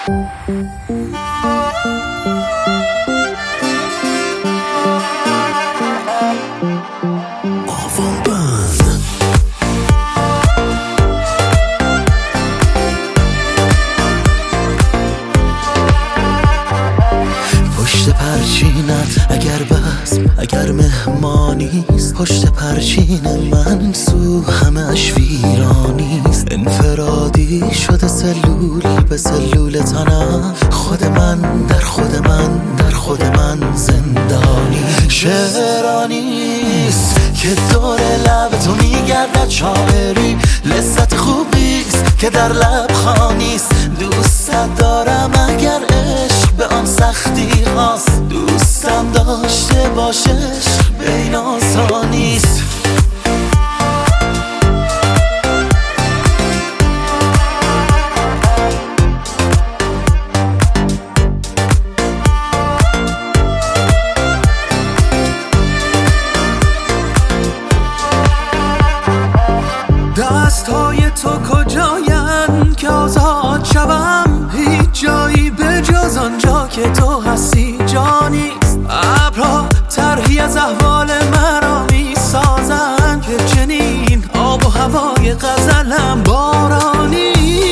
پشت پرچینت اگر بزم اگر مهمانیست، پشت پرچین من این سو همه اش ویرانیست. انفرادی شده سلول به سلول تنم، خود من در خود من در خود من زندانی. شعرانیست که دور لب تو میگردد شاعری، لذت خوبیست که در لب خانیست. دوست دارم اگر عشق به آن سختی هاست، دوستم داشته باشه عشق به این آسانیست. دستهای تو کجاین که آزاد شوم؟ هیچ جایی به جز آنجا که تو هستی جانیست. ابرها طرحی از احوال مرا می سازن که چنین آب و هوای غزلم بارانیست.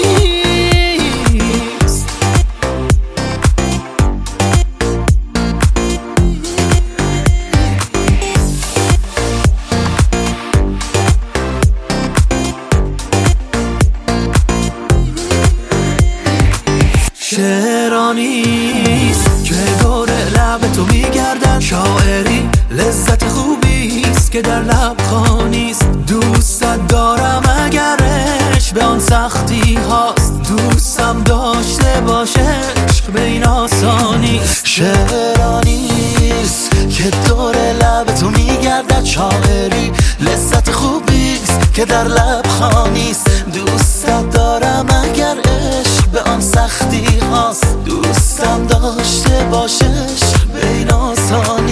شعرانیست که دور لب تو میگردد شاعری، لذت خوبیست که در لب خانیست. دوستت دارم اگر عشق به آن سختی هاست، دوستم داشته باشه عشق به این آسانیست. شعرانیست که دور لب تو میگردد شاعری، لذت خوبیست که در لب خانیست. دوستت دارم اگر عشق به آن سختی هاست، دوستم داشته باشه عشق به این آسانیست.